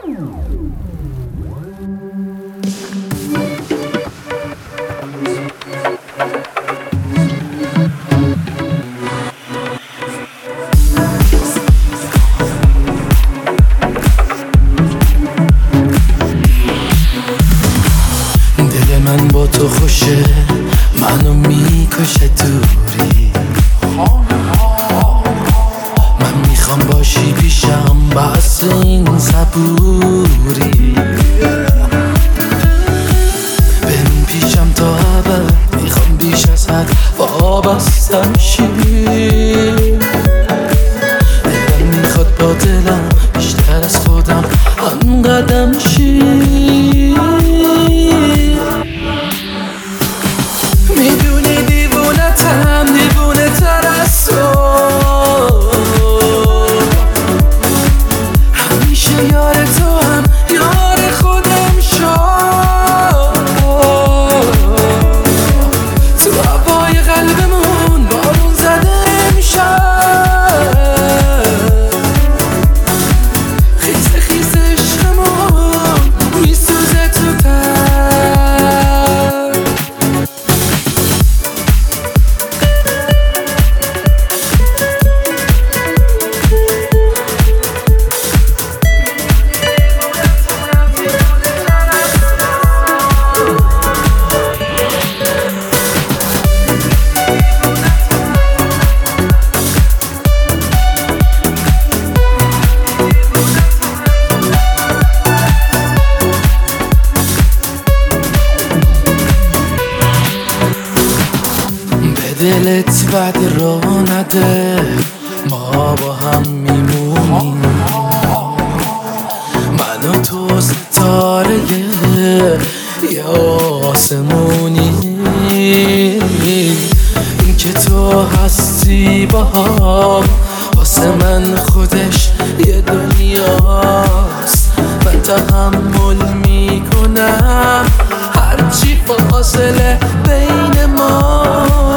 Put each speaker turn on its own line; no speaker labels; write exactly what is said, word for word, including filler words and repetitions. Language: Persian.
دل من با تو خوشه، منو میکشه دوری. من میخوام باشی پیشم، بس این صبوری. بمون پیشم تا ابد، میخوام بیش از حد وابستم شی. دلم میخواد با دلم بیشتر از خودم هم قدم شی. میدونی دیوونتم، دیوونه تر از تو. همیشه یار تو هم یار خودم شد. تو هوای قلبمون بارون زده امشب. خیز خیز عشقمون میسوزه تو تر. دلت بعد را نده، ما با هم میمونیم. من و تو ستاره یه آسمونی. این که تو هستی با هم واسه من خودش یه دنیاست. من تحمل میکنم هرچی فاصله بین ما.